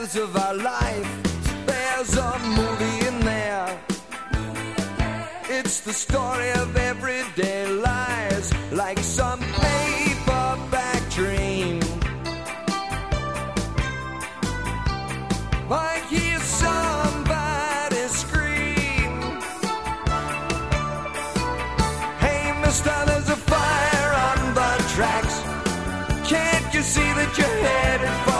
of our life. There's a movie in there. It's the story of everyday lies, like some paperback dream. I hear somebody scream, "Hey mister, there's a fire on the tracks. Can't you see that you're headed for